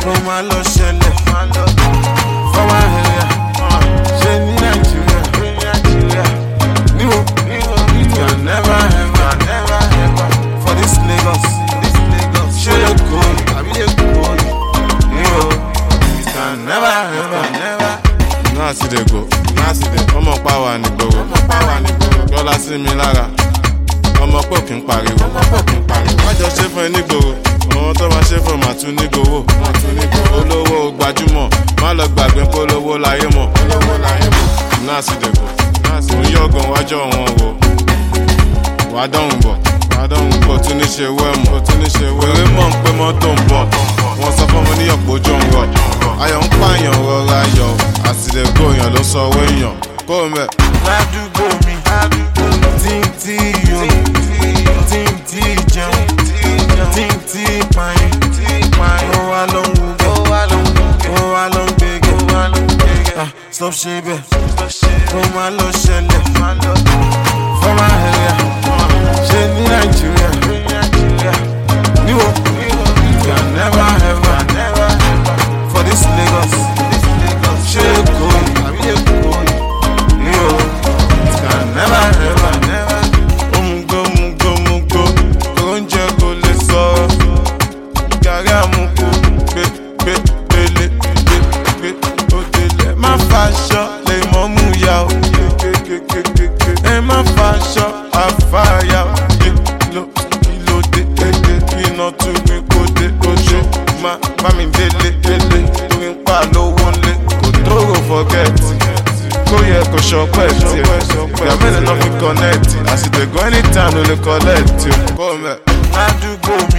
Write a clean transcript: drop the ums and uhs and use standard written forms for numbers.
kó má lọ ṣẹlẹ̀ for my area ṣe ní Nàìjíríà níwò it can never ever for this Lagos ṣe lè kó àbí lè kó níwò it can never ever. Náà sì dé go ọmọ pàwà nígboro lọ́la sí mi lára ọmọ pò kí n pariwo májọ ṣe fún ẹ nígboro àwọn tó máa ṣe fún màá tún nígboro olówó gbajúmọ̀ má lọ gbàgbé polówó láyé mọ̀ náà sì dé go òun yọ̀gàn wájọ́ wọn wò wàá dọ̀hùn bọ̀ tún ní ṣe wẹ́mù eré mọ̀ ń pé mọ́tò ń bọ̀ wọ́n sọ fún ọmọ níyọ̀pọ̀ ojú ń rọ̀ ayọ̀ ń pààyàn rọra ayọ̀ àsìlẹ̀gbò èèyàn ló sọ owó èèyàn kó o mẹ́. ládùúgbò mi tí yó tí jẹun tí pààyàn ó wá ló ń wúgẹ́ ó wá ló ń gbégẹ́ stop ṣe bẹ́ẹ̀ kó má lọ ṣẹlẹ̀ for my area ṣe ní Nàìjíríà níwò it can never ever for this Lagos ṣe kó àbí lè kó níwò it can never ever. Omugo oúnjẹ kò lè sọ gàrí àmúkú gbé òdèlè má faṣọ lè mọ́ mú ya o ẹ má faṣọ àfàyà kílódé iná tún mi kó dé oṣù má bá mi délé torí ń pa lówó ńlé kò tóró fọ́gẹ́tì kó yẹ kó ṣọpẹ́ tiẹ̀ ìgbà mélòó náà fi kọ́nẹ́ẹ̀tì àsìtẹ̀gọ́ anytime ló lè kọ́lẹ́ẹ̀tì kó mẹ́. ládùúgbò